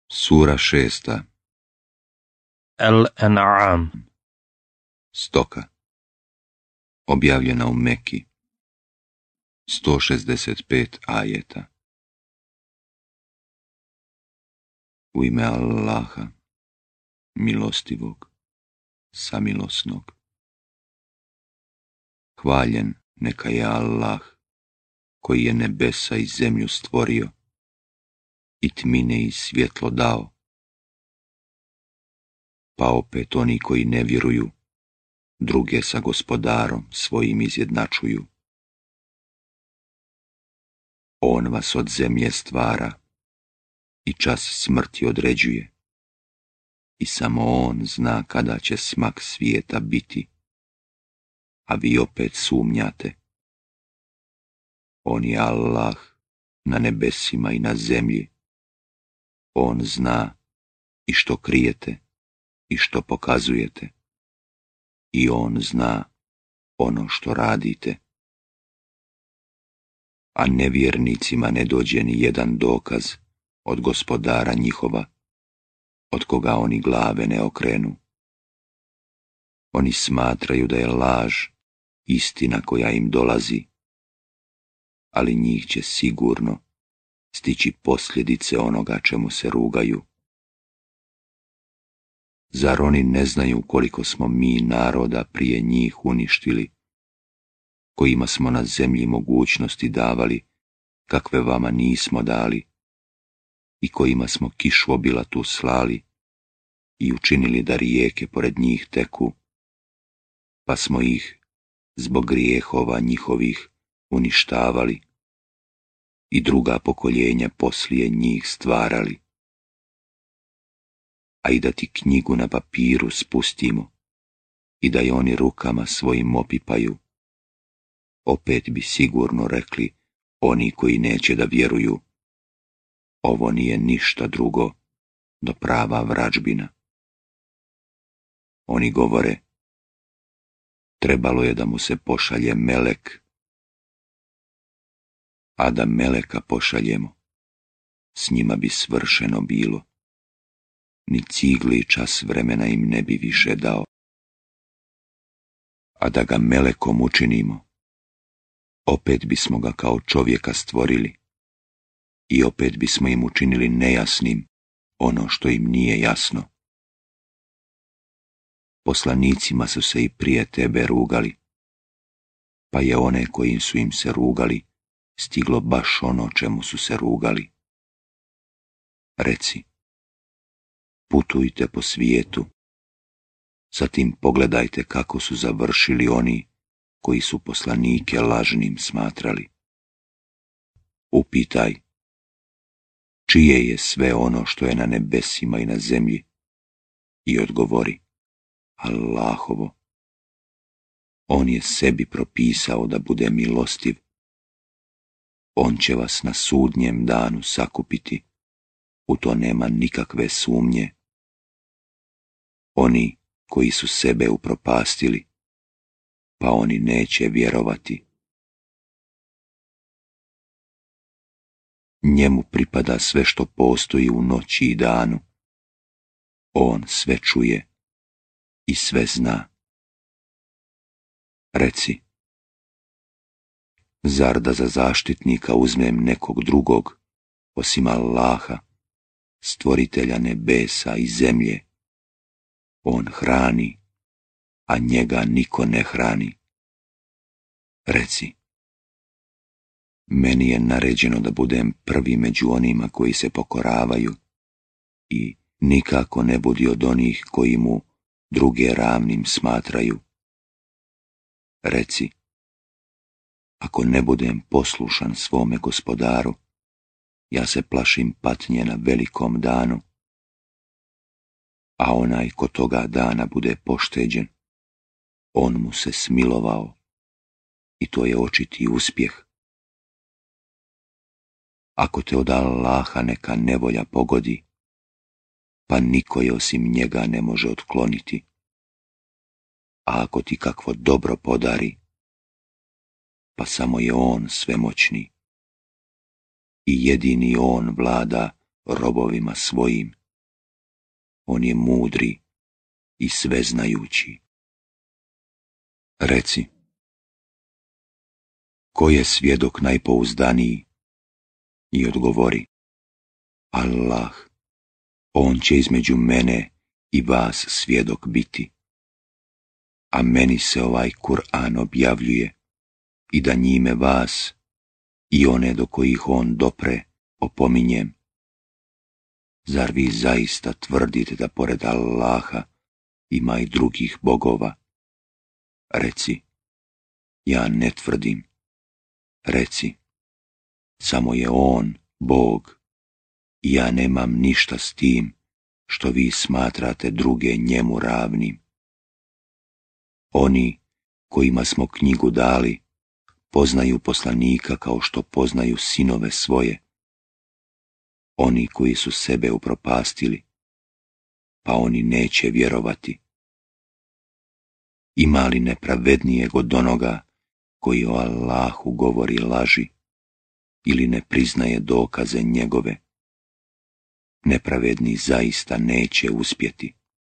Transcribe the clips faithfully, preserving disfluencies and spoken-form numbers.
Sura šesta. El-An'am. Stoka. Objavljena u Meki. sto šezdeset pet ajeta. U ime Allaha, milostivog, samilosnog. Hvaljen neka je Allah, koji je nebesa i zemlju stvorio i tmine i svjetlo dao. Pa opet oni koji ne vjeruju, druge sa gospodarom svojim izjednačuju. On vas od zemlje stvara i čas smrti određuje. I samo on zna kada će smak svijeta biti, a vi opet sumnjate. On je Allah na nebesima i na zemlji. On zna i što krijete i što pokazujete. I on zna ono što radite. A nevjernicima ne dođe ni jedan dokaz od gospodara njihova, od koga oni glave ne okrenu. Oni smatraju da je laž istina koja im dolazi, ali njih će sigurno stići posljedice onoga čemu se rugaju. Zar oni ne znaju koliko smo mi naroda prije njih uništili, kojima smo na zemlji mogućnosti davali, kakve vama nismo dali, i kojima smo kišu obilatu slali i učinili da rijeke pored njih teku, pa smo ih zbog grijehova njihovih uništavali i druga pokoljenja poslije njih stvarali. A i da ti knjigu na papiru spustimo i da je oni rukama svojim opipaju, opet bi sigurno rekli oni koji neće da vjeruju, ovo nije ništa drugo do prava vražbina. Oni govore, trebalo je da mu se pošalje melek, a da meleka pošaljemo, s njima bi svršeno bilo. Ni cigli čas vremena im ne bi više dao. A da ga melekom učinimo, opet bismo ga kao čovjeka stvorili i opet bismo im učinili nejasnim ono što im nije jasno. Poslanicima su se i prije tebe rugali, pa je one kojim su im se rugali stiglo baš ono čemu su se rugali. Reci, putujte po svijetu, zatim pogledajte kako su završili oni koji su poslanike lažnim smatrali. Upitaj, čije je sve ono što je na nebesima i na zemlji, i odgovori, Allahovo. On je sebi propisao da bude milostiv. On će vas na sudnjem danu sakupiti, u to nema nikakve sumnje. Oni koji su sebe upropastili, pa oni neće vjerovati. Njemu pripada sve što postoji u noći i danu. On sve čuje i sve zna. Reci, zar da za zaštitnika uzmem nekog drugog, osim Allaha, stvoritelja nebesa i zemlje? On hrani, a njega niko ne hrani. Reci, meni je naređeno da budem prvi među onima koji se pokoravaju i nikako ne budi od onih koji mu druge ravnim smatraju. Reci, ako ne budem poslušan svome gospodaru, ja se plašim patnje na velikom danu, a onaj ko toga dana bude pošteđen, on mu se smilovao i to je očiti uspjeh. Ako te od Allaha neka nevolja pogodi, pa niko je osim njega ne može otkloniti. A ako ti kakvo dobro podari, pa samo je on svemoćni i jedini on vlada robovima svojim. On je mudri i sveznajući. Reci, ko je svjedok najpouzdaniji? I odgovori, Allah, on će između mene i vas svjedok biti. A meni se ovaj Kur'an objavljuje i da njime vas i one do kojih on dopre opominjem. Zar vi zaista tvrdite da pored Allaha ima i drugih bogova? Reci, ja ne tvrdim. Reci, samo je on Bog i ja nemam ništa s tim što vi smatrate druge njemu ravnim. Oni kojima smo knjigu dali poznaju poslanika kao što poznaju sinove svoje. Oni koji su sebe upropastili, pa oni neće vjerovati. Ima li nepravednijeg od onoga koji o Allahu govori laži ili ne priznaje dokaze njegove? Nepravedni zaista neće uspjeti.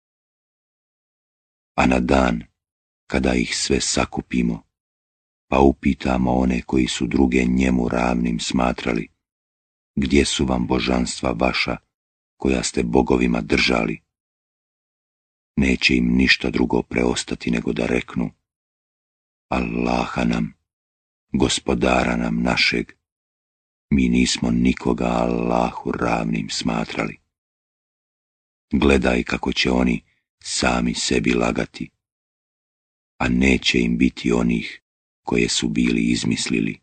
A na dan kada ih sve sakupimo, pa upitamo one koji su druge njemu ravnim smatrali, gdje su vam božanstva vaša koja ste bogovima držali? Neće im ništa drugo preostati nego da reknu, Allaha nam, gospodara nam našeg, mi nismo nikoga Allahu ravnim smatrali. Gledaj kako će oni sami sebi lagati, a neće im biti onih koje su bili izmislili.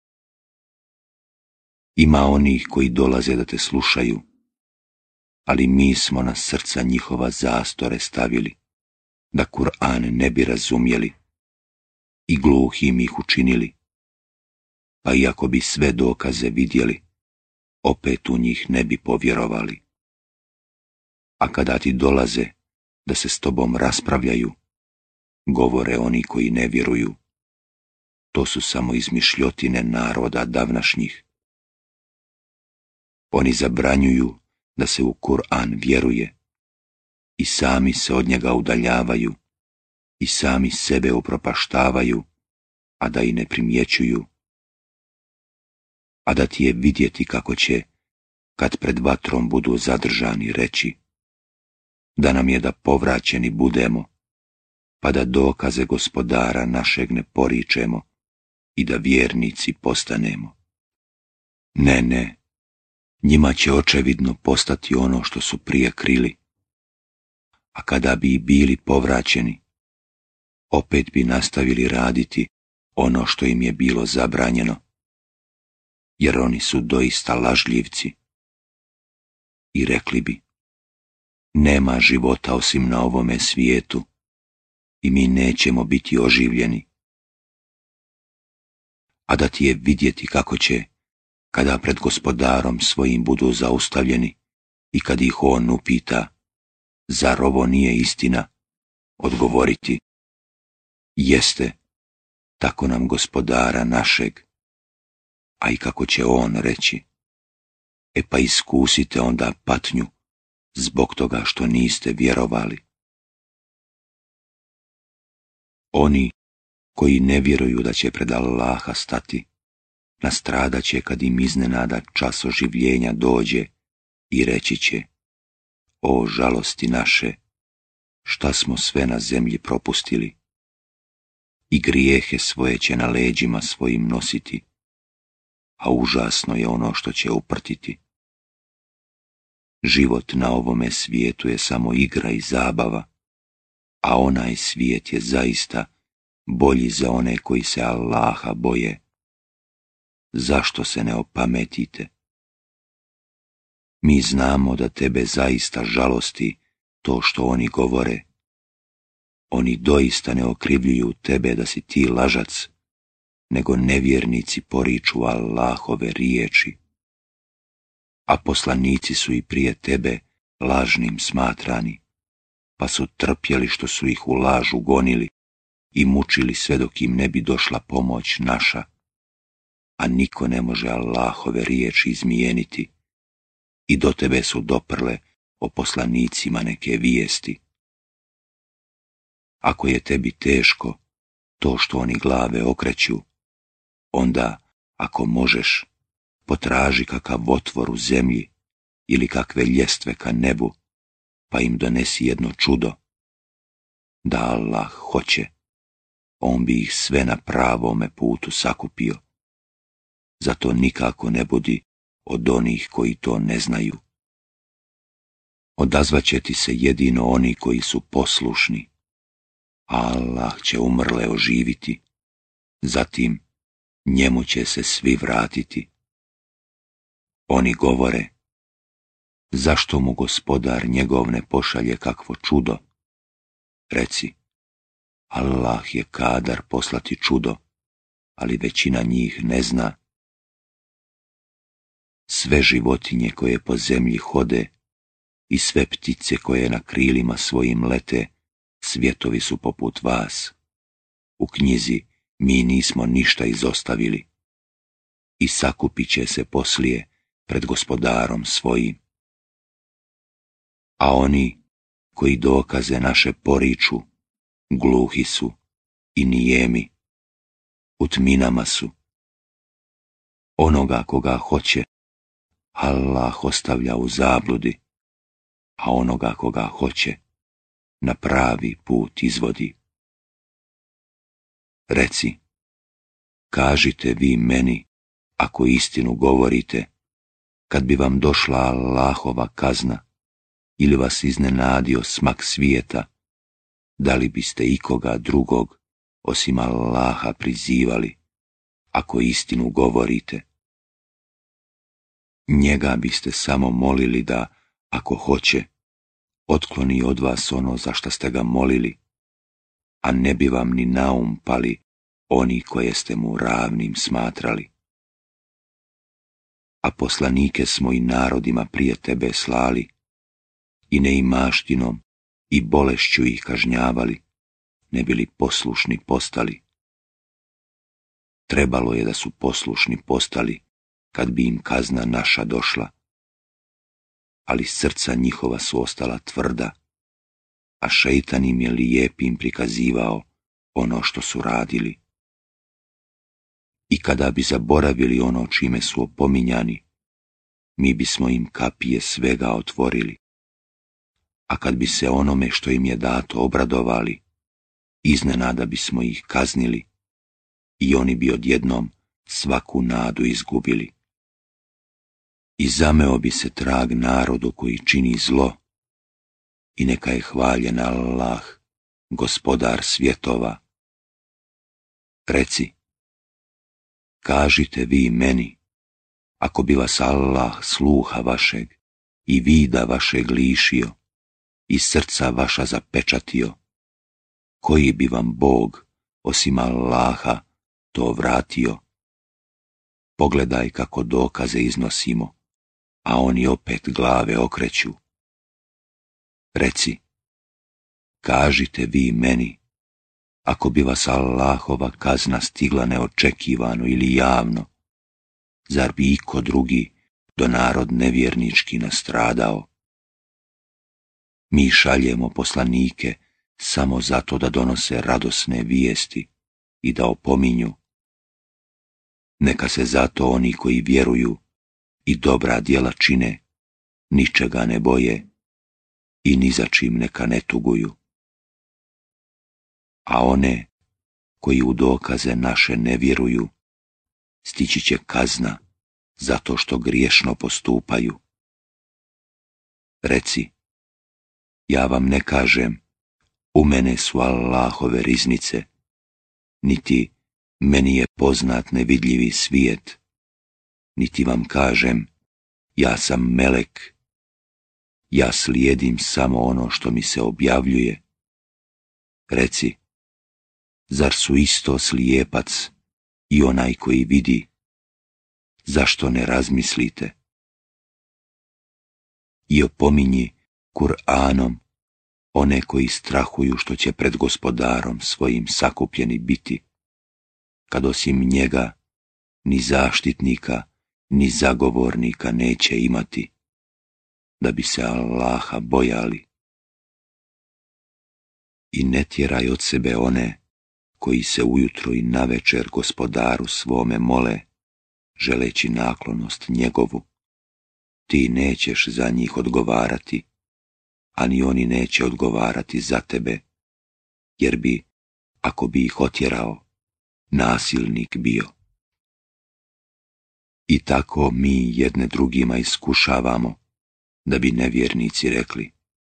Ima onih koji dolaze da te slušaju, ali mi smo na srca njihova zastore stavili, da Kur'an ne bi razumjeli i gluhim ih učinili, pa iako bi sve dokaze vidjeli, opet u njih ne bi povjerovali. A kada ti dolaze da se s tobom raspravljaju, govore oni koji ne vjeruju, to su samo izmišljotine naroda davnašnjih. Oni zabranjuju da se u Kur'an vjeruje i sami se od njega udaljavaju i sami sebe upropaštavaju, a da i ne primjećuju. A da ti je vidjeti kako će, kad pred vatrom budu zadržani, reći, da nam je da povraćeni budemo, pa da dokaze gospodara našeg ne poričemo i da vjernici postanemo. Ne, ne, njima će očevidno postati ono što su prije krili, a kada bi i bili povraćeni, opet bi nastavili raditi ono što im je bilo zabranjeno, jer oni su doista lažljivci. I rekli bi, nema života osim na ovome svijetu i mi nećemo biti oživljeni. A da ti je vidjeti kako će, kada pred gospodarom svojim budu zaustavljeni i kad ih on upita, zar ovo nije istina, odgovoriti, jeste, tako nam gospodara našeg. A i kako će on reći, e pa iskusite onda patnju zbog toga što niste vjerovali. Oni koji ne vjeruju da će pred Allaha stati, nastradat će kad im iznenada čas oživljenja dođe i reći će, o žalosti naše, šta smo sve na zemlji propustili, i grijehe svoje će na leđima svojim nositi, a užasno je ono što će uprtiti. Život na ovome svijetu je samo igra i zabava, a onaj svijet je zaista bolji za one koji se Allaha boje. Zašto se ne opametite? Mi znamo da tebe zaista žalosti to što oni govore. Oni doista ne okrivljuju tebe da si ti lažac, nego nevjernici poriču Allahove riječi. A poslanici su i prije tebe lažnim smatrani, pa su trpjeli što su ih u lažu gonili i mučili sve dok im ne bi došla pomoć naša. A niko ne može Allahove riječi izmijeniti, i do tebe su doprle o poslanicima neke vijesti. Ako je tebi teško to što oni glave okreću, onda, ako možeš, potraži kakav otvor u zemlji ili kakve ljestve ka nebu, pa im donesi jedno čudo. Da Allah hoće, on bi ih sve na pravome putu sakupio. Zato nikako ne budi od onih koji to ne znaju. Odazvaće ti se jedino oni koji su poslušni, a Allah će umrle oživiti, zatim njemu će se svi vratiti. Oni govore, zašto mu gospodar njegov ne pošalje kakvo čudo? Reci, Allah je kadar poslati čudo, ali većina njih ne zna. Sve životinje koje po zemlji hode i sve ptice koje na krilima svojim lete, svjetovi su poput vas. U knjizi mi nismo ništa izostavili i sakupit će se poslije pred gospodarom svojim. A oni koji dokaze naše poriču, gluhi su i nijemi, u tminama su. Onoga koga hoće, Allah ostavlja u zabludi, a onoga koga hoće, na pravi put izvodi. Reci, kažite vi meni, ako istinu govorite, kad bi vam došla Allahova kazna ili vas iznenadio smak svijeta, da li biste ikoga drugog osim Allaha prizivali, ako istinu govorite? Njega biste samo molili da, ako hoće, otkloni od vas ono za šta ste ga molili, a ne bi vam ni na um pali oni koje ste mu ravnim smatrali. A poslanike smo i narodima prije tebe slali, i neimaštinom i bolešću ih kažnjavali, ne bili poslušni postali. Trebalo je da su poslušni postali, kad bi im kazna naša došla, ali srca njihova su ostala tvrda, a šeitan im je lijepim prikazivao ono što su radili. I kada bi zaboravili ono čime su opominjani, mi bismo im kapije svega otvorili. A kad bi se onome što im je dato obradovali, iznenada bismo ih kaznili i oni bi odjednom svaku nadu izgubili. I zameo bi se trag narodu koji čini zlo, i neka je hvaljen Allah, gospodar svjetova. Reci, kažite vi meni, ako bi vas Allah sluha vašeg i vida vašeg lišio i srca vaša zapečatio, koji bi vam Bog, osim Allaha, to vratio? Pogledaj kako dokaze iznosimo, a oni opet glave okreću. Reci, kažite vi meni, ako bi vas Allahova kazna stigla neočekivano ili javno, zar bi iko drugi do narod nevjernički nastradao? Mi šaljemo poslanike samo zato da donose radosne vijesti i da opominju. Neka se zato oni koji vjeruju i dobra djela čine, ničega ne boje i ni za čim neka ne tuguju. A one koji u dokaze naše ne vjeruju, stići će kazna zato što griješno postupaju. Reci, ja vam ne kažem, u mene su Allahove riznice, niti meni je poznat nevidljivi svijet, niti vam kažem, ja sam melek, ja slijedim samo ono što mi se objavljuje. Reci, zar su isto slijepac i onaj koji vidi? Zašto ne razmislite? I opominji Kur'anom one koji strahuju što će pred gospodarom svojim sakupljeni biti, kad osim njega ni zaštitnika, ni zagovornika neće imati. da bi se Allaha bojali. I ne tjeraj od sebe one koji se ujutro i navečer gospodaru svome mole, želeći naklonost njegovu. Ti nećeš za njih odgovarati, a ni oni neće odgovarati za tebe, jer bi, ako bi ih otjerao, nasilnik bio. I tako mi jedne drugima iskušavamo, da bi nevjernici rekli: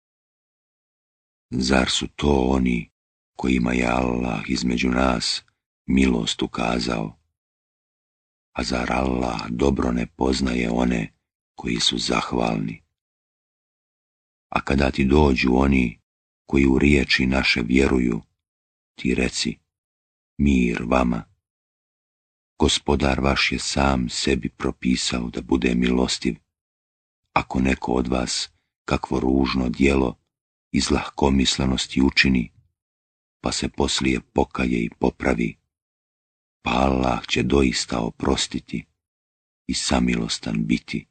zar su to oni kojima je Allah između nas milost ukazao? A zar Allah dobro ne poznaje one koji su zahvalni? A kada ti dođu oni koji u riječi naše vjeruju, ti reci: mir vama. Gospodar vaš je sam sebi propisao da bude milostiv. Ako neko od vas kakvo ružno djelo iz lahkomislenosti učini, pa se poslije pokaje i popravi, pa Allah će doista oprostiti i samilostan biti.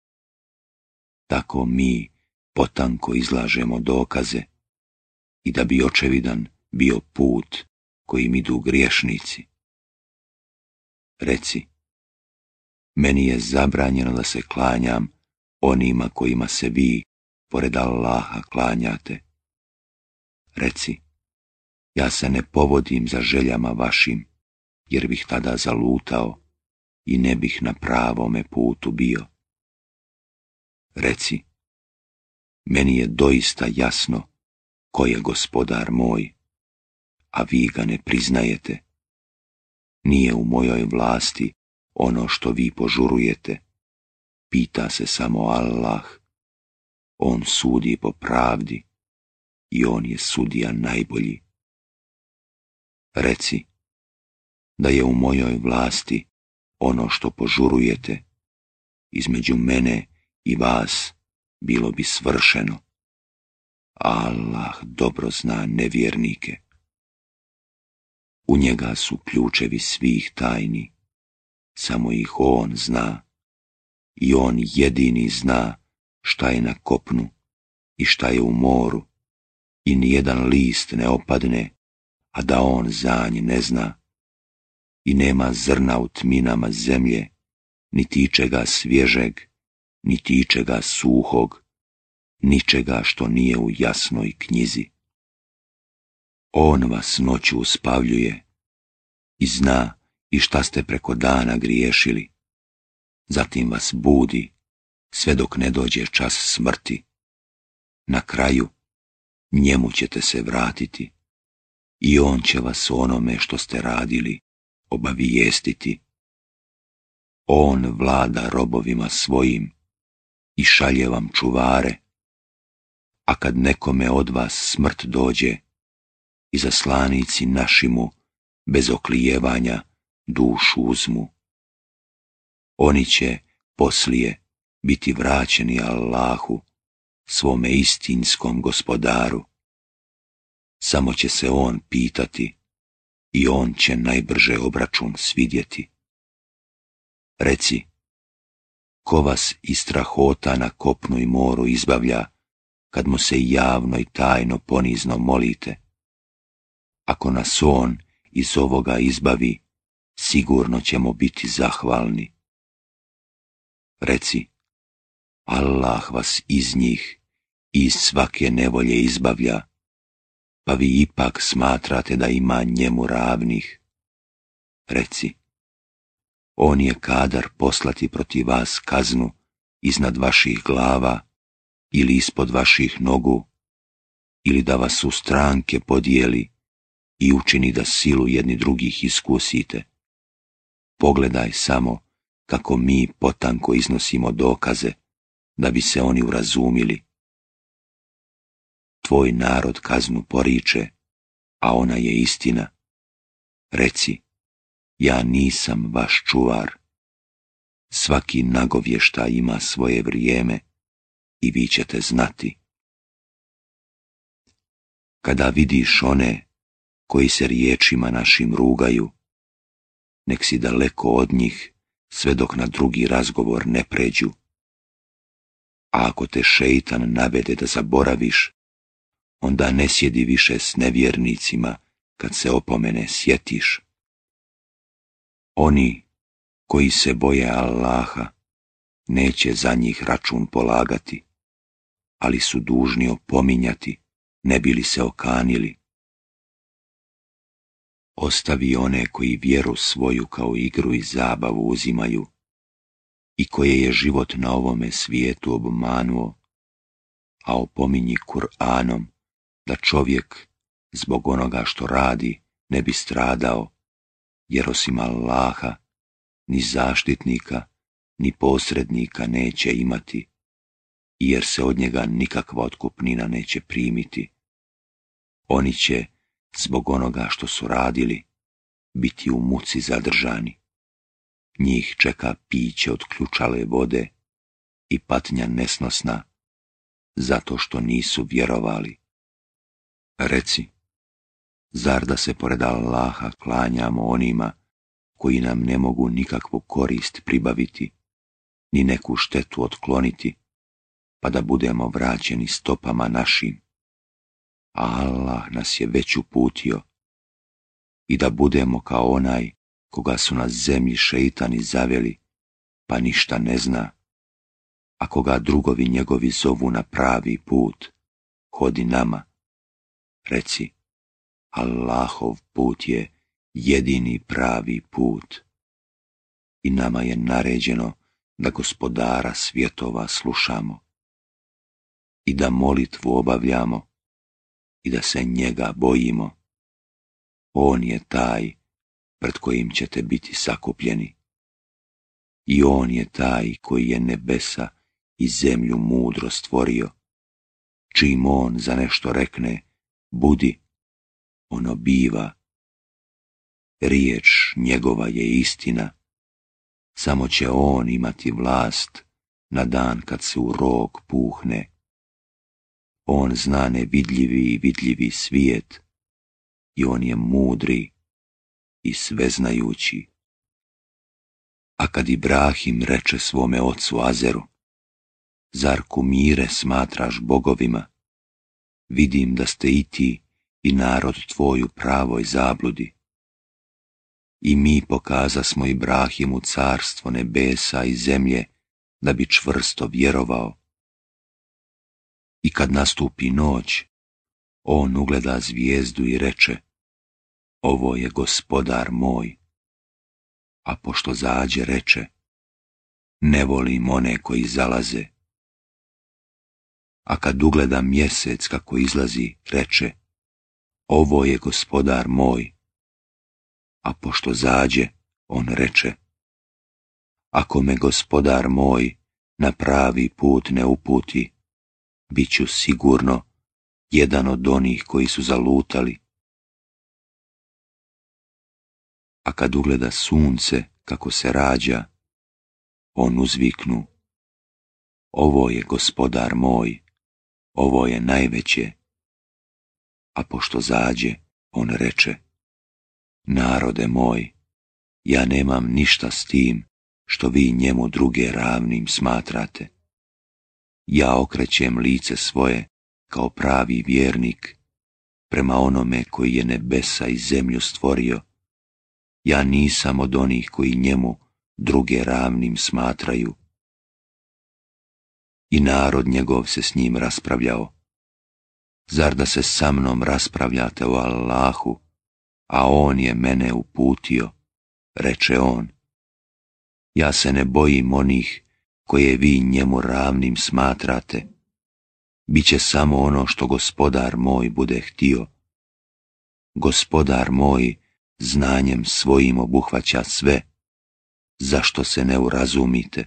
Tako mi potanko izlažemo dokaze i da bi očevidan bio put kojim idu griješnici. Reci: meni je zabranjeno da se klanjam onima kojima se vi, pored Allaha, klanjate. Reci: ja se ne povodim za željama vašim, jer bih tada zalutao i ne bih na pravome putu bio. Reci: meni je doista jasno ko je gospodar moj, a vi ga ne priznajete. Nije u mojoj vlasti ono što vi požurujete. Pita se samo Allah. On sudi po pravdi i on je sudija najbolji. Reci: da je u mojoj vlasti ono što požurujete, između mene i vas bilo bi svršeno. Allah dobro zna nevjernike. U njega su ključevi svih tajni, samo ih on zna, i on jedini zna šta je na kopnu i šta je u moru, i nijedan list ne opadne, a da on za nj ne zna, i nema zrna u tminama zemlje, niti ičega svježeg, niti ičega suhog, ničega što nije u jasnoj knjizi. On vas noću uspavljuje i zna i šta ste preko dana griješili. Zatim vas budi sve dok ne dođe čas smrti. Na kraju njemu ćete se vratiti i on će vas onome što ste radili obavijestiti. On vlada robovima svojim i šalje vam čuvare, a kad nekome od vas smrt dođe, izaslanici naši mu bez oklijevanja dušu uzmu. Oni će poslije biti vraćeni Allahu, svome istinskom gospodaru. Samo će se on pitati i on će najbrže obračun svidjeti. Reci: ko vas iz strahota na kopnu i moru izbavlja, kad mu se javno i tajno ponizno molite? Ako nas on iz ovoga izbavi, sigurno ćemo biti zahvalni. Reci: Allah vas iz njih i iz svake nevolje izbavlja, pa vi ipak smatrate da ima njemu ravnih. Reci: on je kadar poslati protiv vas kaznu iznad vaših glava ili ispod vaših nogu, ili da vas u stranke podijeli i učini da silu jedni drugih iskusite. Pogledaj samo kako mi potanko iznosimo dokaze, da bi se oni urazumili. Tvoj narod kaznu poriče, a ona je istina. Reci: ja nisam vaš čuvar. Svaki nagovještaj ima svoje vrijeme i vi ćete znati. Kada vidiš one koji se riječima našim rugaju, nek si daleko od njih sve dok na drugi razgovor ne pređu. A ako te šeitan navede da zaboraviš, onda ne sjedi više s nevjernicima kad se opomene sjetiš. Oni koji se boje Allaha neće za njih račun polagati, ali su dužni opominjati, ne bi li se okanili. Ostavi one koji vjeru svoju kao igru i zabavu uzimaju i koje je život na ovome svijetu obmanuo, a opominji Kur'anom da čovjek zbog onoga što radi ne bi stradao, jer osim Allaha ni zaštitnika ni posrednika neće imati, jer se od njega nikakva otkupnina neće primiti. Oni će, zbog onoga što su radili, biti u muci zadržani. Njih čeka piće od ključale vode i patnja nesnosna, zato što nisu vjerovali. Reci, zar da se pored Allaha klanjamo onima koji nam ne mogu nikakvu korist pribaviti, ni neku štetu otkloniti, pa da budemo vraćeni stopama našim? A Allah nas je već uputio i da budemo kao onaj koga su na zemlji šeitani zaveli, pa ništa ne zna, a koga drugovi njegovi zovu na pravi put, hodi nama. Reci, Allahov put je jedini pravi put i nama je naređeno da Gospodara svjetova slušamo i da molitvu obavljamo i da se njega bojimo. On je taj pred kojim ćete biti sakupljeni i on je taj koji je nebesa i zemlju mudro stvorio. Čim on za nešto rekne, budi, ono biva. Riječ njegova je istina, samo će on imati vlast na dan kad se u rog puhne. On zna nevidljivi i vidljivi svijet i on je mudri i sveznajući. A kad Ibrahim reče svome ocu Azeru, zar kumire smatraš bogovima? Vidim da ste i ti i narod tvoj u pravoj zabludi. I mi pokazasmo Ibrahimu carstvo nebesa i zemlje, da bi čvrsto vjerovao. I kad nastupi noć, on ugleda zvijezdu i reče, ovo je Gospodar moj. A pošto zađe reče, ne volim one koji zalaze. A kad ugleda mjesec kako izlazi, reče, ovo je Gospodar moj. A pošto zađe, on reče, ako me Gospodar moj na pravi put ne uputi, bit ću sigurno jedan od onih koji su zalutali. A kad ugleda sunce kako se rađa, on uzviknu, ovo je Gospodar moj, ovo je najveće. A pošto zađe, on reče, narode moj, ja nemam ništa s tim što vi njemu druge ravnim smatrate. Ja okrećem lice svoje kao pravi vjernik prema onome koji je nebesa i zemlju stvorio. Ja nisam od onih koji njemu druge ravnim smatraju. I narod njegov se s njim raspravljao. Zar da se sa mnom raspravljate o Allahu, a on je mene uputio, reče on. Ja se ne bojim onih koje vi njemu ravnim smatrate. Biće samo ono što Gospodar moj bude htio. Gospodar moj znanjem svojim obuhvaća sve, zašto se ne urazumite?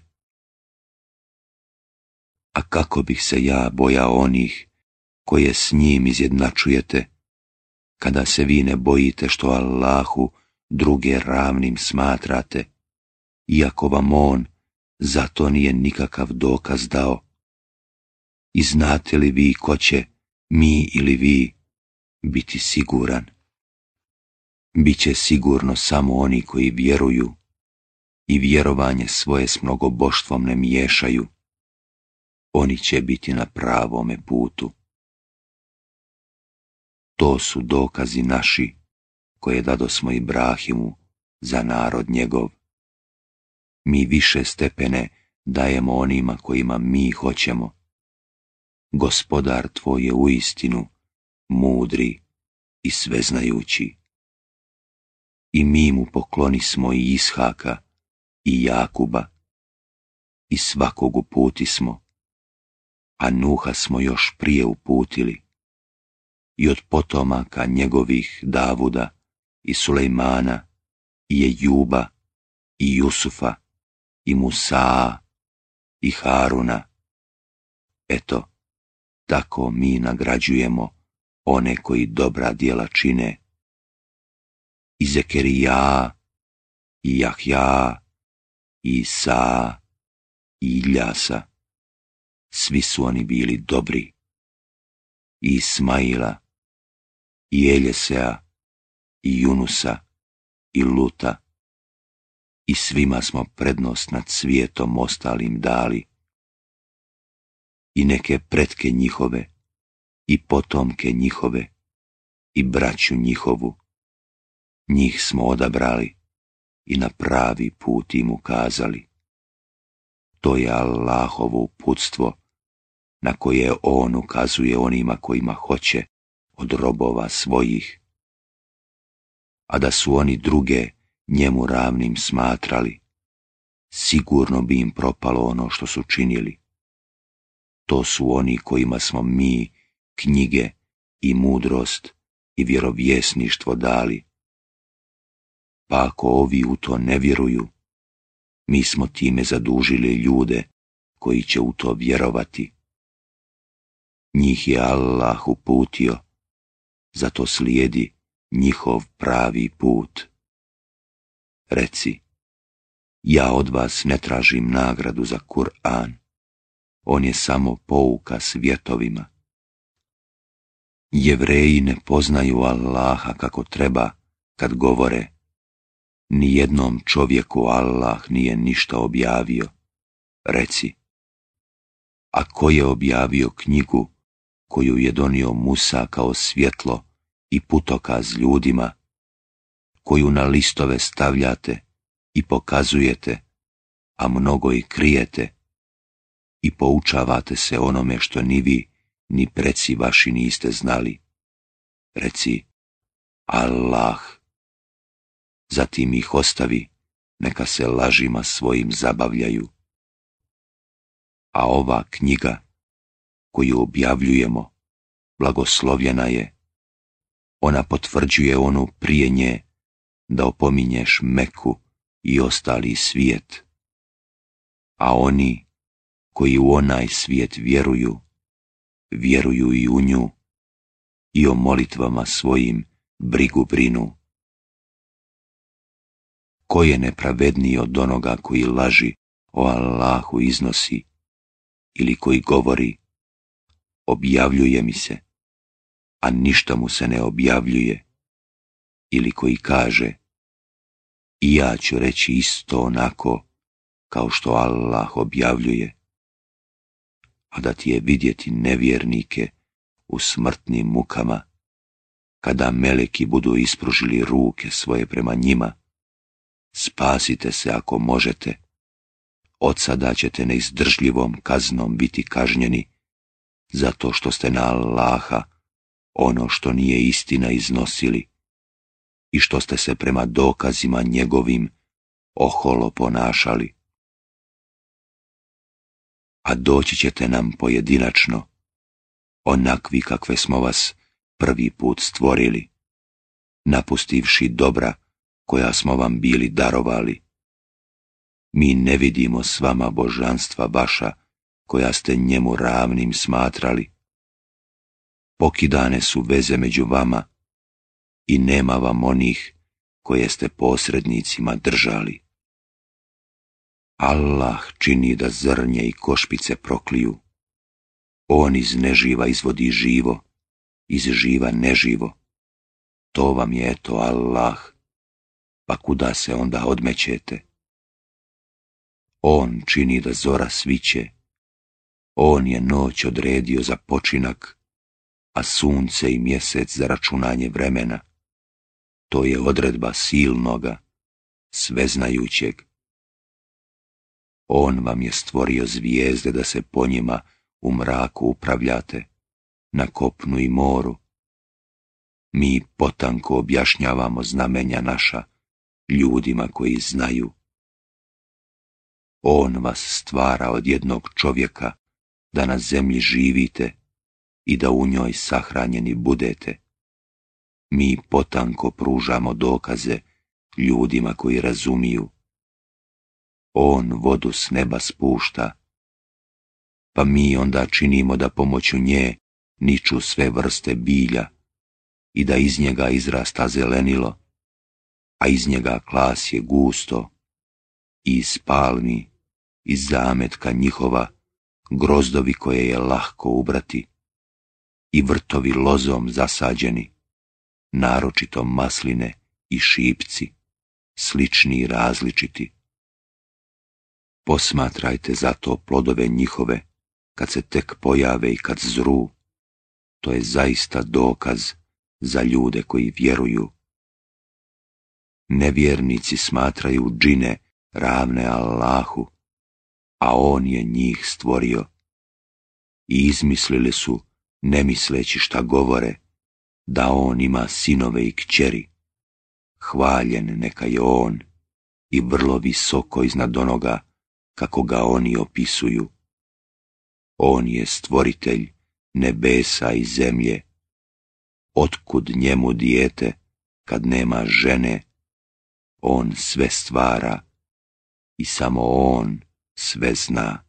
A kako bih se ja bojao onih koje s njim izjednačujete, kada se vi ne bojite što Allahu druge ravnim smatrate, iako vam on za to nije nikakav dokaz dao? I znate li vi ko će, mi ili vi, biti siguran? Biće sigurno samo oni koji vjeruju i vjerovanje svoje s mnogoboštvom ne miješaju. oni će biti na pravome putu. To su dokazi naši, koje dadosmo Ibrahimu za narod njegov. Mi više stepene dajemo onima kojima mi hoćemo. Gospodar tvoj je uistinu mudri i sveznajući. I mi mu poklonismo i Ishaka i Jakuba, i svakog uputismo, a Nuha smo još prije uputili, i od potomaka njegovih Davuda i Sulejmana i Ejuba i Jusufa i Musaa i Haruna. Eto, tako mi nagrađujemo one koji dobra djela čine. I Zekerija, i Jahja, i Isaa, i Iljasa, svi su oni bili dobri. I Ismaila, i Eljesea, i Junusa, i Luta, i svima smo prednost nad svijetom ostalim dali. I neke pretke njihove, i potomke njihove, i braću njihovu, njih smo odabrali i na pravi put im ukazali. To je Allahovo uputstvo, na koje on ukazuje onima kojima hoće od robova svojih. A da su oni druge njemu ravnim smatrali, sigurno bi im propalo ono što su činili. To su oni kojima smo mi knjige i mudrost i vjerovjesništvo dali. Pa ako ovi u to ne vjeruju, mi smo time zadužili ljude koji će u to vjerovati. Njih je Allah uputio, zato slijedi njihov pravi put. Reci, ja od vas ne tražim nagradu za Kur'an, on je samo pouka svjetovima. Jevreji ne poznaju Allaha kako treba kad govore, nijednom čovjeku Allah nije ništa objavio. Reci, a ko je objavio knjigu koju je donio Musa kao svjetlo i putokaz ljudima, koju na listove stavljate i pokazujete, a mnogo i krijete, i poučavate se onome što ni vi, ni preci vaši niste znali. Reci, Allah. Zatim ih ostavi, neka se lažima svojim zabavljaju. A ova knjiga, koju objavljujemo, blagoslovljena je. Ona potvrđuje onu prije nje, da opominješ Meku i ostali svijet. A oni koji u onaj svijet vjeruju, vjeruju i u nju, i o molitvama svojim brigu brinu. Ko je nepravedniji od onoga koji laži o Allahu iznosi, ili koji govori, objavljuje mi se, a ništa mu se ne objavljuje, ili koji kaže, i ja ću reći isto onako kao što Allah objavljuje, a da ti je vidjeti nevjernike u smrtnim mukama, kada meleki budu ispružili ruke svoje prema njima. Spasite se ako možete, od sada ćete neizdržljivom kaznom biti kažnjeni, zato što ste na Allaha ono što nije istina iznosili i što ste se prema dokazima njegovim oholo ponašali. A doći ćete nam pojedinačno, onakvi kakve smo vas prvi put stvorili, napustivši dobra koja smo vam bili darovali. Mi ne vidimo s vama božanstva vaša, koja ste njemu ravnim smatrali. Pokidane su veze među vama i nema vam onih koje ste posrednicima držali. Allah čini da zrnje i košpice prokliju. On iz neživa izvodi živo, iz živa neživo. To vam je eto Allah, pa kuda se onda odmećete? On čini da zora sviće On je noć odredio za počinak, a sunce i mjesec za računanje vremena. To je odredba silnoga, sveznajućeg. On vam je stvorio zvijezde da se po njima u mraku upravljate, na kopnu i moru. Mi potanko objašnjavamo znamenja naša ljudima koji znaju. On vas stvara od jednog čovjeka da na zemlji živite i da u njoj sahranjeni budete. Mi potanko pružamo dokaze ljudima koji razumiju. On vodu s neba spušta, pa mi onda činimo da pomoću nje niču sve vrste bilja i da iz njega izrasta zelenilo, a iz njega klasje gusto, i iz palmi, iz zametka njihova, grozdovi koje je lahko ubrati, i vrtovi lozom zasađeni, naročito masline i šipci, slični i različiti. Posmatrajte zato plodove njihove, kad se tek pojave i kad zru. To je zaista dokaz za ljude koji vjeruju. Nevjernici smatraju džine ravne Allahu, a on je njih stvorio. I izmislili su, ne misleći šta govore, da on ima sinove i kćeri. Hvaljen neka je on i vrlo visoko iznad onoga kako ga oni opisuju. On je stvoritelj nebesa i zemlje. Otkud njemu dijete kad nema žene? On sve stvara i samo on sve zna.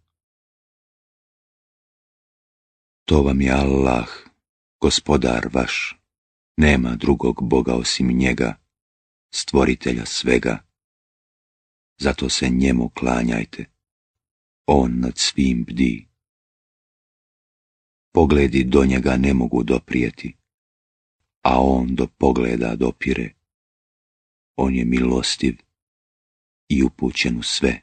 To vam je Allah, gospodar vaš, nema drugog Boga osim njega, stvoritelja svega. Zato se njemu klanjajte, on nad svim bdi. Pogledi do njega ne mogu doprijeti, a on do pogleda dopire. On je milostiv i upućen u sve.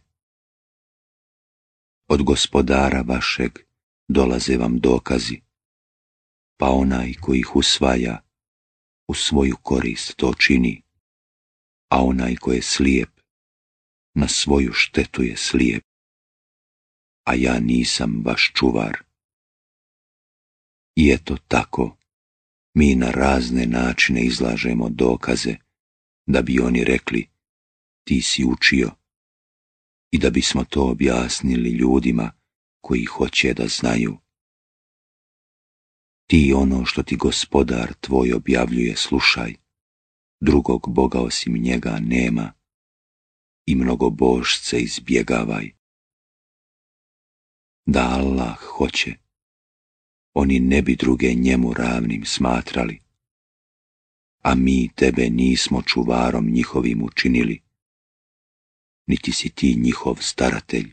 Od gospodara vašeg dolaze vam dokazi, pa onaj koji ih usvaja u svoju korist to čini, a onaj koji je slijep na svoju štetu je slijep, a ja nisam vaš čuvar. I eto tako, mi na razne načine izlažemo dokaze, da bi oni rekli, ti si učio, i da bismo to objasnili ljudima koji hoće da znaju. Ti ono što ti gospodar tvoj objavljuje slušaj, drugog Boga osim njega nema, i mnogobožce izbjegavaj. Da Allah hoće, oni ne bi druge njemu ravnim smatrali, a mi tebe nismo čuvarom njihovim učinili, niti si ti njihov staratelj.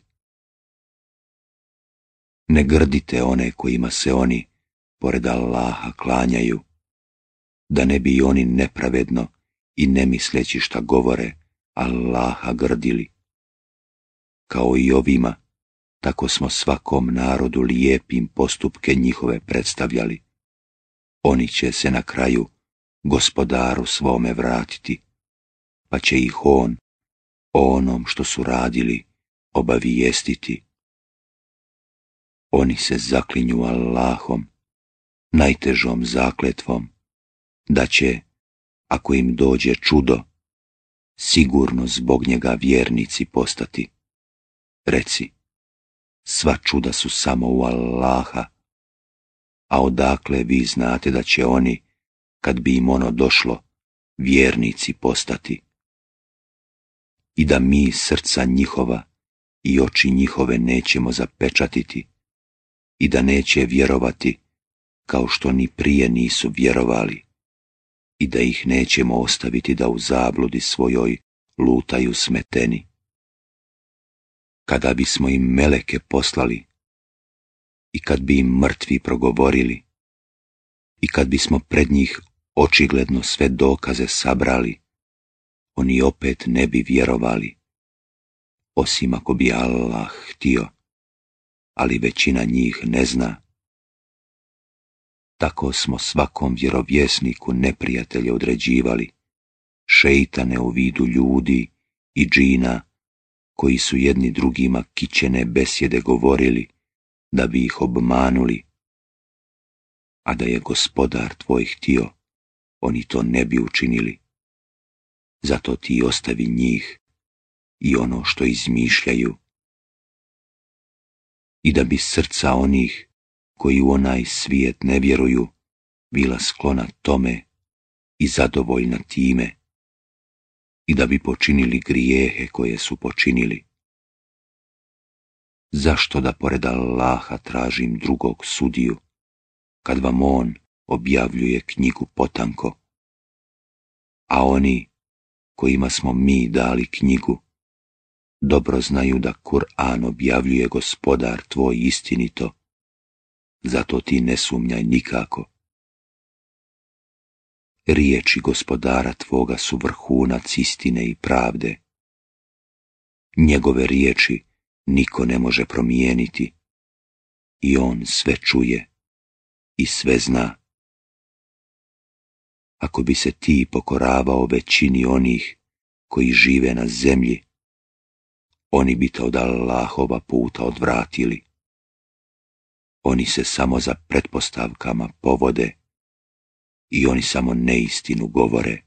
Ne grdite one kojima se oni, pored Allaha, klanjaju, da ne bi oni nepravedno i ne misleći šta govore, Allaha grdili. Kao i ovima, tako smo svakom narodu lijepim postupke njihove predstavljali. Oni će se na kraju gospodaru svome vratiti, pa će ih on o onom što su radili obavijestiti. Oni se zaklinju Allahom, najtežom zakletvom, da će, ako im dođe čudo, sigurno zbog njega vjernici postati. Reci, sva čuda su samo u Allaha, a odakle vi znate da će oni, kad bi im ono došlo, vjernici postati? I da mi srca njihova i oči njihove nećemo zapečatiti, i da neće vjerovati kao što ni prije nisu vjerovali, i da ih nećemo ostaviti da u zabludi svojoj lutaju smeteni. Kada bismo im meleke poslali, i kad bi im mrtvi progovorili, i kad bismo pred njih očigledno sve dokaze sabrali, oni opet ne bi vjerovali, osim ako bi Allah htio, ali većina njih ne zna. Tako smo svakom vjerovjesniku neprijatelje određivali, šeitane u vidu ljudi i džina, koji su jedni drugima kićene besjede govorili, da bi ih obmanuli. A da je Gospodar tvoj htio, oni to ne bi učinili. Zato ti ostavi njih i ono što izmišljaju. I da bi srca onih koji u onaj svijet ne vjeruju bila sklona tome i zadovoljna time, i da bi počinili grijehe koje su počinili. Zašto da pored Allaha tražim drugog sudiju, kad vam on objavljuje knjigu potanko? A oni kojima smo mi dali knjigu, dobro znaju da Kur'an objavljuje Gospodar tvoj istinito, zato ti ne sumnjaj nikako. Riječi Gospodara tvoga su vrhunac istine i pravde. Njegove riječi niko ne može promijeniti i on sve čuje i sve zna. Ako bi se ti pokoravao većini onih koji žive na zemlji, oni bi te od Allahova puta odvratili. Oni se samo za pretpostavkama povode i oni samo neistinu govore.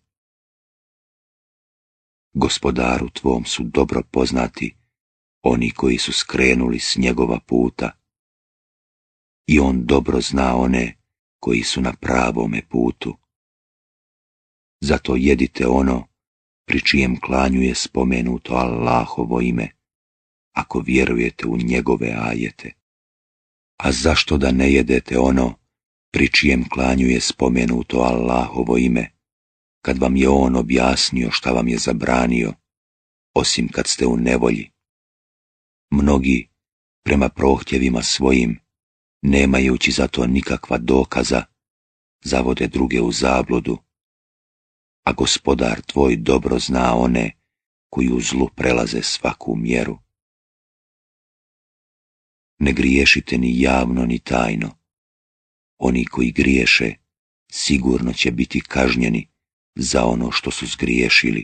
Gospodaru tvom su dobro poznati oni koji su skrenuli s njegova puta i on dobro zna one koji su na pravome putu. Zato jedite ono pri čijem klanju je spomenuto Allahovo ime, ako vjerujete u njegove ajete. A zašto da ne jedete ono pri čijem klanju je spomenuto Allahovo ime, kad vam je on objasnio šta vam je zabranio, osim kad ste u nevolji? Mnogi, prema prohtjevima svojim, nemajući za to nikakva dokaza, zavode druge u zabludu, a Gospodar tvoj dobro zna one koji u zlu prelaze svaku mjeru. Ne griješite ni javno ni tajno. Oni koji griješe sigurno će biti kažnjeni za ono što su zgriješili.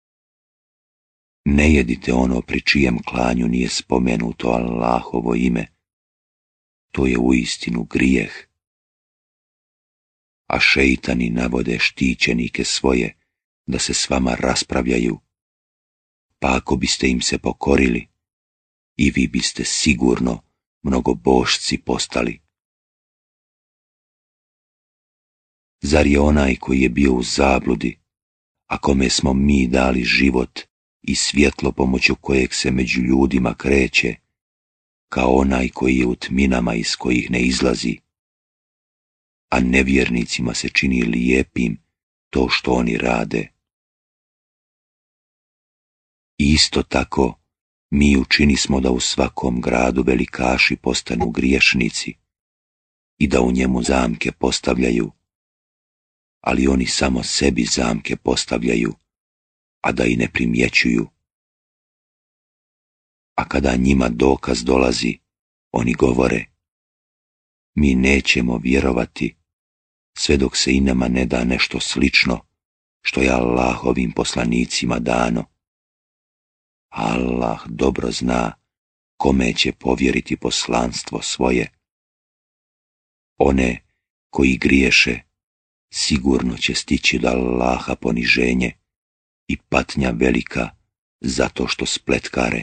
Ne jedite ono pri čijem klanju nije spomenuto Allahovo ime. To je uistinu grijeh. A šeitani navode štićenike svoje da se s vama raspravljaju, pa ako biste im se pokorili, i vi biste sigurno mnogobošci postali. Zar je onaj koji je bio u zabludi, a kome smo mi dali život i svjetlo pomoću kojeg se među ljudima kreće, kao onaj koji je u tminama iz kojih ne izlazi, a nevjernicima se čini lijepim to što oni rade? Isto tako, mi učinismo da u svakom gradu velikaši postanu griješnici i da u njemu zamke postavljaju, ali oni samo sebi zamke postavljaju, a da i ne primjećuju. A kada njima dokaz dolazi, oni govore: mi nećemo vjerovati sve dok se i nama ne da nešto slično što je Allahovim poslanicima dano. Allah dobro zna kome će povjeriti poslanstvo svoje. One koji griješe sigurno će stići od Allaha poniženje i patnja velika zato što spletkare.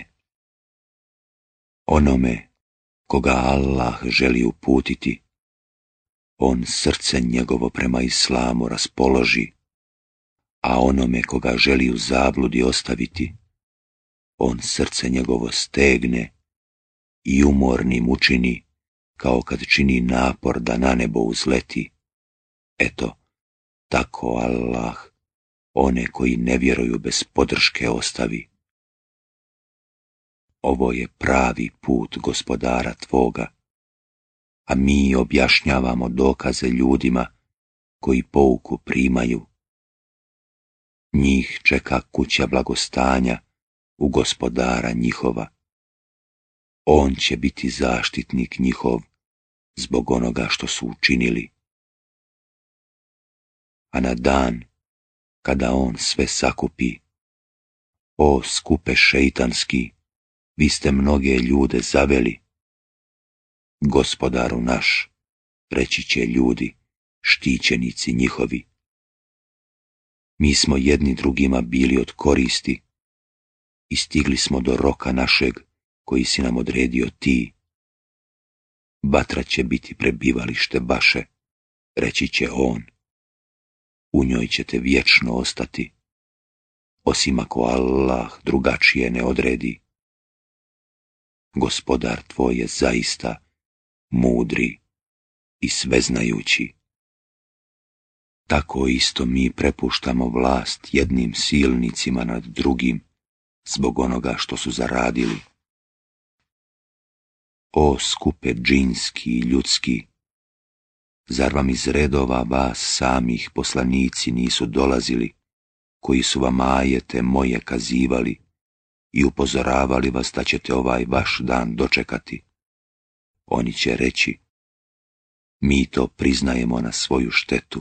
Onome koga Allah želi uputiti, on srce njegovo prema islamu raspoloži, a onome koga želi u zabludi ostaviti, on srce njegovo stegne i umornim učini kao kad čini napor da na nebo uzleti. Eto, tako Allah one koji ne vjeruju bez podrške ostavi. Ovo je pravi put Gospodara tvoga, a mi objašnjavamo dokaze ljudima koji pouku primaju. Njih čeka kuća blagostanja u Gospodara njihova. On će biti zaštitnik njihov zbog onoga što su učinili. A na dan kada on sve sakupi, o skupe šeitanski, vi ste mnoge ljude zaveli. Gospodaru naš, reći će ljudi, štićenici njihovi. Mi smo jedni drugima bili od koristi i stigli smo do roka našeg koji si nam odredio ti. Vatra će biti prebivalište vaše, reći će on. U njoj ćete vječno ostati, osim ako Allah drugačije ne odredi. Gospodar tvoj je zaista mudri i sveznajući. Tako isto mi prepuštamo vlast jednim silnicima nad drugim zbog onoga što su zaradili. O skupe džinski i ljudski, zar vam iz redova vas samih poslanici nisu dolazili, koji su vam ajete moje kazivali i upozoravali vas da ćete ovaj vaš dan dočekati? Oni će reći, mi to priznajemo na svoju štetu.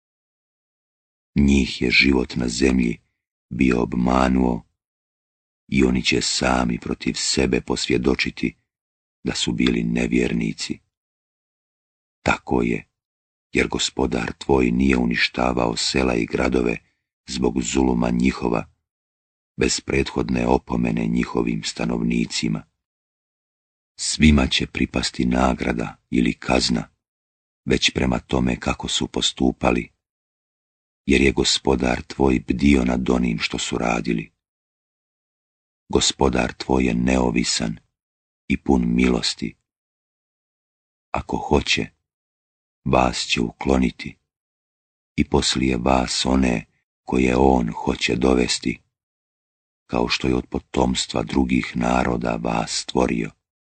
Njih je život na zemlji bio obmanuo i oni će sami protiv sebe posvjedočiti da su bili nevjernici. Tako je, jer Gospodar tvoj nije uništavao sela i gradove zbog zuluma njihova, bez prethodne opomene njihovim stanovnicima. Svima će pripasti nagrada ili kazna, već prema tome kako su postupali, jer je Gospodar tvoj bdio nad onim što su radili. Gospodar tvoj je neovisan i pun milosti. Ako hoće, vas će ukloniti i poslije vas one koje on hoće dovesti, kao što je od potomstva drugih naroda vas stvorio.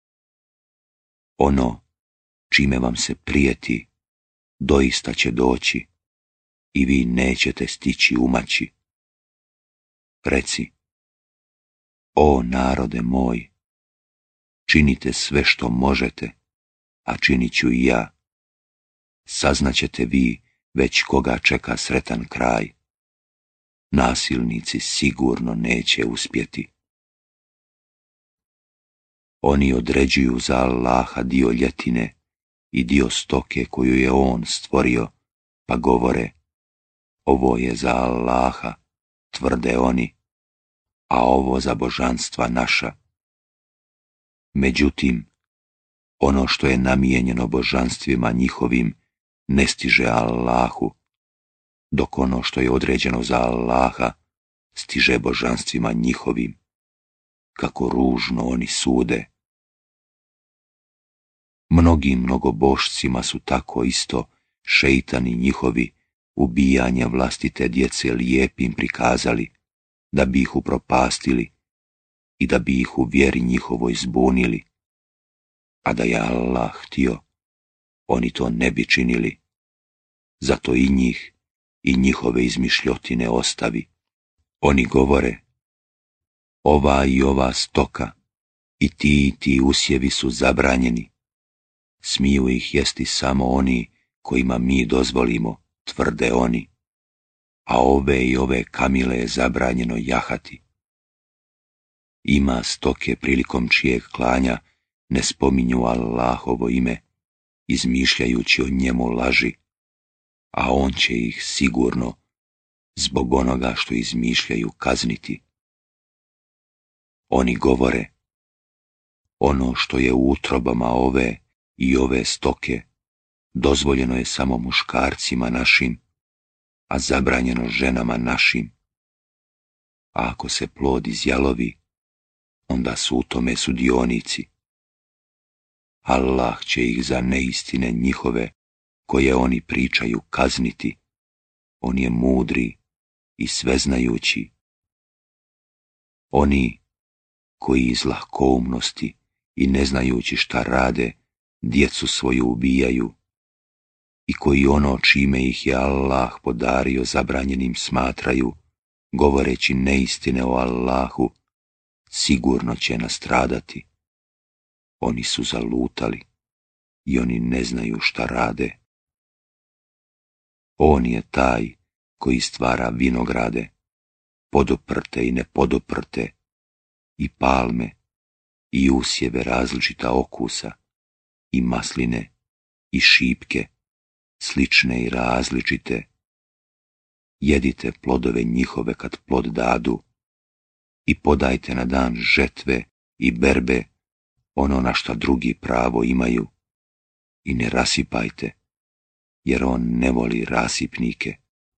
Ono čime vam se prijeti, doista će doći i vi nećete stići umaći. Reci, o narode moj, činite sve što možete, a činit ću i ja. Saznaćete vi već koga čeka sretan kraj. Nasilnici sigurno neće uspjeti. Oni određuju za Allaha dio ljetine i dio stoke koju je on stvorio, pa govore, ovo je za Allaha, tvrde oni, a ovo za božanstva naša. Međutim, ono što je namijenjeno božanstvima njihovim ne stiže Allahu, dok ono što je određeno za Allaha stiže božanstvima njihovim. Kako ružno oni sude. Mnogim mnogobošcima su tako isto šeitani njihovi ubijanje vlastite djece lijepim prikazali, da bi ih upropastili i da bi ih u vjeri njihovoj zbunili, a da je Allah htio, oni to ne bi činili, zato i njih i njihove izmišljotine ostavi. Oni govore, ova i ova stoka i ti i ti usjevi su zabranjeni, smiju ih jesti samo oni kojima mi dozvolimo, tvrde oni, a ove i ove kamile je zabranjeno jahati. Ima stoke prilikom čijeg klanja ne spominju Allahovo ime, izmišljajući o njemu laži, a on će ih sigurno zbog onoga što izmišljaju kazniti. Oni govore, ono što je u utrobama ove i ove stoke dozvoljeno je samo muškarcima našim, a zabranjeno ženama našim. A ako se plod izjalovi, onda su u tome sudionici. Allah će ih za neistine njihove, koje oni pričaju, kazniti. On je mudri i sveznajući. Oni koji iz lahkoumnosti i ne znajući šta rade, djecu svoju ubijaju, i koji ono čime ih je Allah podario zabranjenim smatraju, govoreći neistine o Allahu, sigurno će nastradati. Oni su zalutali i oni ne znaju šta rade. On je taj koji stvara vinograde, podoprte i nepodoprte, i palme, i usjeve različita okusa, i masline, i šipke, slične i različite. Jedite plodove njihove kad plod dadu, i podajte na dan žetve i berbe ono na šta drugi pravo imaju, i ne rasipajte, jer on ne voli rasipnike.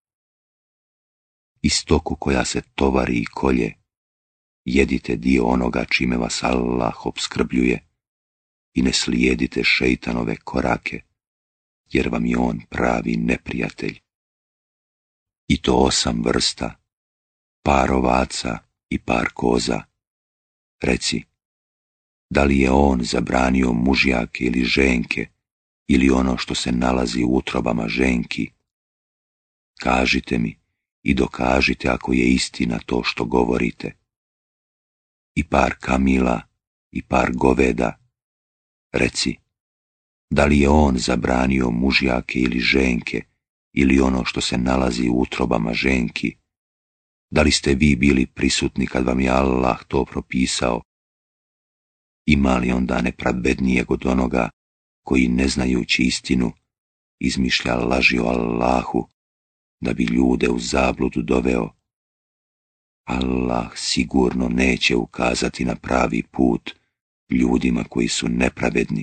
I stoku koja se tovari i kolje, jedite dio onoga čime vas Allah opskrbljuje, i ne slijedite šeitanove korake, jer vam je on pravi neprijatelj. I to osam vrsta, par ovaca i par koza. Reci, da li je on zabranio mužjake ili ženke, ili ono što se nalazi u utrobama ženki? Kažite mi i dokažite ako je istina to što govorite. I par kamila i par goveda. Reci, da li je on zabranio mužjake ili ženke, ili ono što se nalazi u utrobama ženki? Da li ste vi bili prisutni kad vam je Allah to propisao? Ima li onda nepravednijeg od onoga koji, ne znajući istinu, izmišlja laži o Allahu da bi ljude u zabludu doveo? Allah sigurno neće ukazati na pravi put ljudima koji su nepravedni.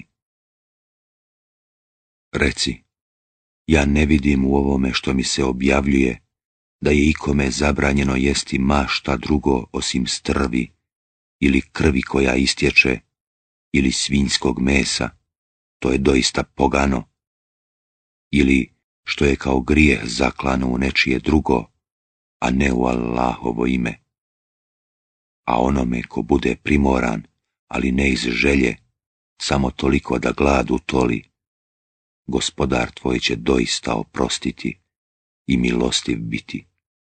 Reci, ja ne vidim u ovome što mi se objavljuje da je ikome zabranjeno jesti ma šta drugo osim strvi ili krvi koja istječe ili svinjskog mesa, to je doista pogano, ili što je kao grijeh zaklano u nečije drugo, a ne u Allahovo ime. A onome ko bude primoran, ali ne iz želje, samo toliko da glad utoli, Gospodar tvoj će doista oprostiti i milostiv biti.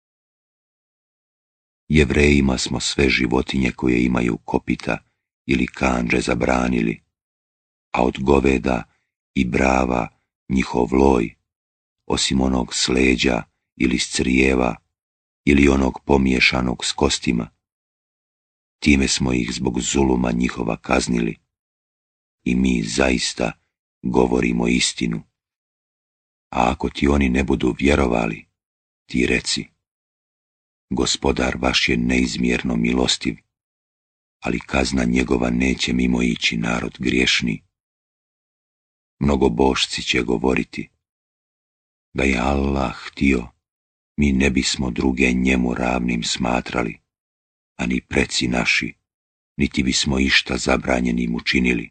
Jevrejima smo sve životinje koje imaju kopita ili kandže zabranili, a od goveda i brava njihov loj, osim onog s leđa ili s crijeva ili onog pomiješanog s kostima. Time smo ih zbog zuluma njihova kaznili i mi zaista govorimo istinu. A ako ti oni ne budu vjerovali, ti reci, Gospodar vaš je neizmjerno milostiv, ali kazna njegova neće mimo ići narod griješni. Mnogobošci će govoriti, da je Allah htio, mi ne bismo druge njemu ravnim smatrali, a ni preci naši, niti bismo išta zabranjenim učinili.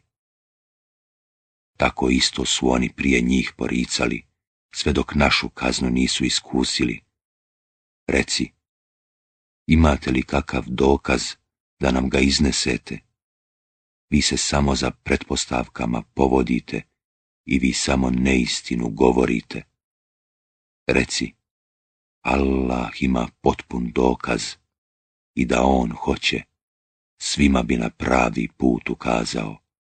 Tako isto su oni prije njih poricali, sve dok našu kaznu nisu iskusili. Reci, imate li kakav dokaz da nam ga iznesete? Vi se samo za pretpostavkama povodite i vi samo neistinu govorite. Reci, Allah ima potpun dokaz i da on hoće, svima bi na pravi put ukazao.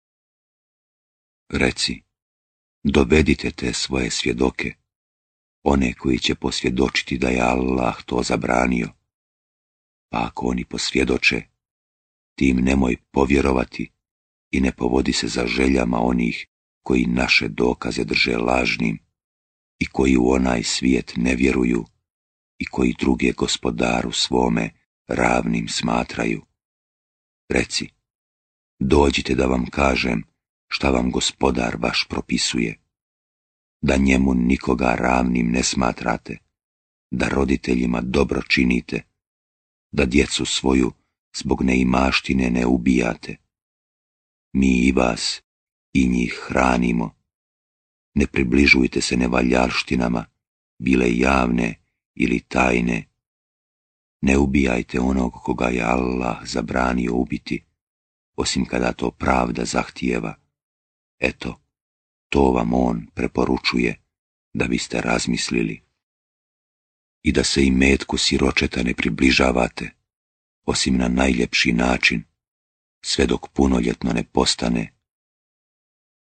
Reci, dovedite te svoje svjedoke, one koji će posvjedočiti da je Allah to zabranio. Pa ako oni posvjedoče, ti im nemoj povjerovati i ne povodi se za željama onih koji naše dokaze drže lažnim i koji u onaj svijet ne vjeruju i koji druge Gospodaru svome ravnim smatraju. Reci, dođite da vam kažem šta vam Gospodar vaš propisuje, da njemu nikoga ravnim ne smatrate, da roditeljima dobro činite, da djecu svoju zbog neimaštine ne ubijate. Mi i vas i njih hranimo. Ne približujte se nevaljalštinama, bile javne ili tajne. Ne ubijajte onog koga je Allah zabranio ubiti, osim kada to pravda zahtijeva. Eto, to vam on preporučuje, da biste razmislili. I da se imetku siročeta ne približavate, osim na najljepši način, sve dok punoljetno ne postane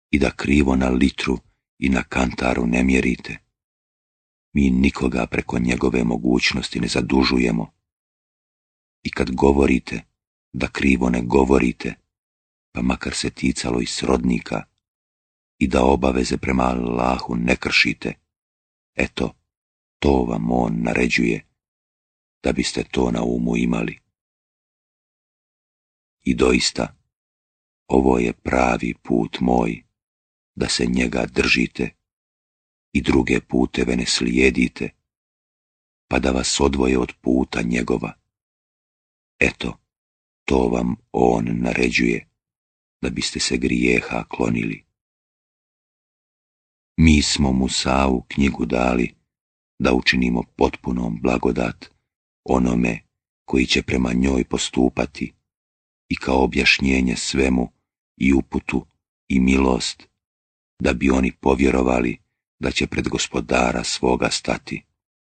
i da krivo na litru i na kantaru ne mjerite. Mi nikoga preko njegove mogućnosti ne zadužujemo. I kad govorite, da krivo ne govorite, pa makar se ticalo i srodnika, i da obaveze prema Allahu ne kršite. Eto, to vam on naređuje, da biste to na umu imali. I doista, ovo je pravi put moj, da se njega držite i druge puteve ne slijedite, pa da vas odvoje od puta njegova. Eto, to vam on naređuje, da biste se grijeha klonili. Mi smo Musavu knjigu dali, da učinimo potpunom blagodat onome koji će prema njoj postupati i kao objašnjenje svemu i uputu i milost, da bi oni povjerovali da će pred gospodara svoga stati.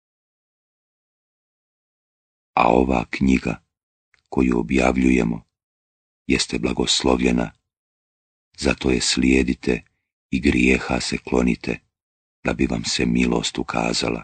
A ova knjiga koju objavljujemo jeste blagoslovljena, zato je slijedite i grijeha se klonite, da bi vam se milost ukazala.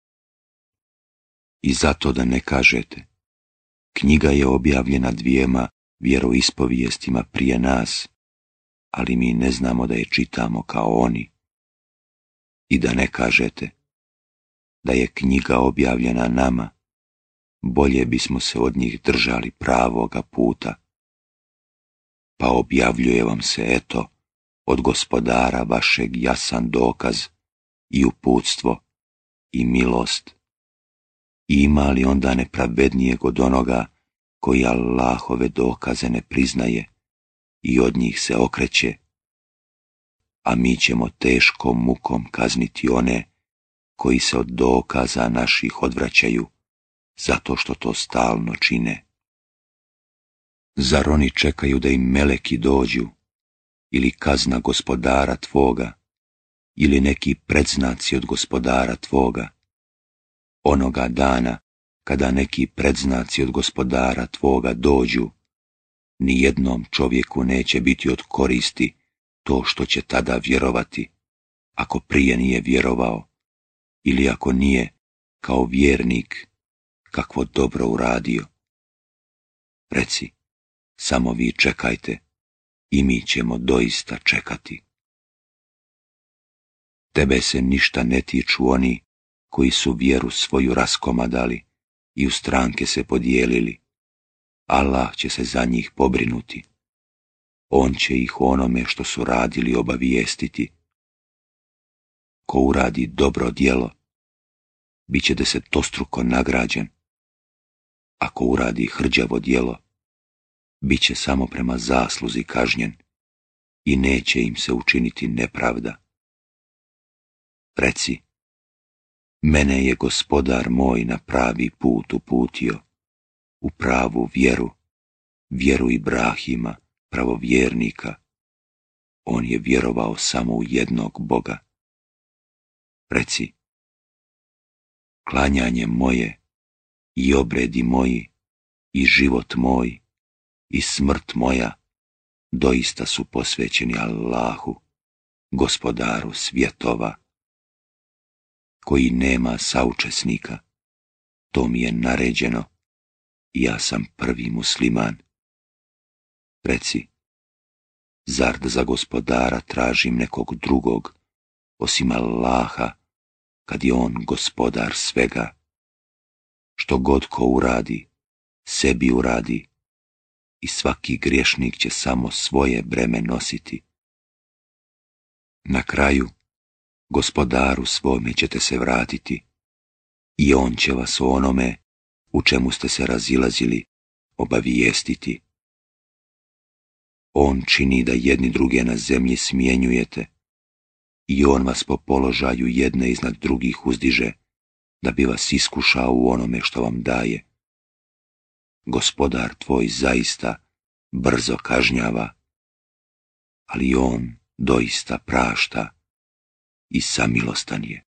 I zato da ne kažete, knjiga je objavljena dvijema vjeroispovijestima prije nas, ali mi ne znamo da je čitamo kao oni. I da ne kažete, da je knjiga objavljena nama, bolje bismo se od njih držali pravoga puta. Pa objavljuje vam se, eto, od gospodara vašeg jasan dokaz i uputstvo i milost. Ima li onda nepravednijeg od onoga koji Allahove dokaze ne priznaje i od njih se okreće? A mi ćemo teškom mukom kazniti one koji se od dokaza naših odvraćaju, zato što to stalno čine. Zar oni čekaju da im meleki dođu, ili kazna gospodara tvoga, ili neki predznaci od gospodara tvoga? Onoga dana, kada neki predznaci od gospodara tvoga dođu, ni jednom čovjeku neće biti od koristi to što će tada vjerovati, ako prije nije vjerovao, ili ako nije, kao vjernik, kakvo dobro uradio. Reci, samo vi čekajte i mi ćemo doista čekati. Tebe se ništa ne tiču oni koji su vjeru svoju raskomadali i u stranke se podijelili. Allah će se za njih pobrinuti. On će ih onome što su radili obavijestiti. Ko uradi dobro djelo, bit će desetostruko nagrađen. Ako uradi hrđavo djelo, bit će samo prema zasluzi kažnjen i neće im se učiniti nepravda. Reci, mene je gospodar moj na pravi put uputio, u pravu vjeru, vjeru Ibrahima, pravovjernika. On je vjerovao samo u jednog Boga. Reci, klanjanje moje i obredi moji i život moj i smrt moja doista su posvećeni Allahu, gospodaru svjetova, koji nema saučesnika. To mi je naređeno i ja sam prvi musliman. Reci, zar da za gospodara tražim nekog drugog, osim Allaha, kad je on gospodar svega? Što god ko uradi, sebi uradi, i svaki griješnik će samo svoje breme nositi. Na kraju, gospodaru svome ćete se vratiti i on će vas o onome u čemu ste se razilazili obavijestiti. On čini da jedni druge na zemlji smjenjujete i on vas po položaju jedne iznad drugih uzdiže, da bi vas iskušao u onome što vam daje. Gospodar tvoj zaista brzo kažnjava, ali on doista prašta i samilostan je.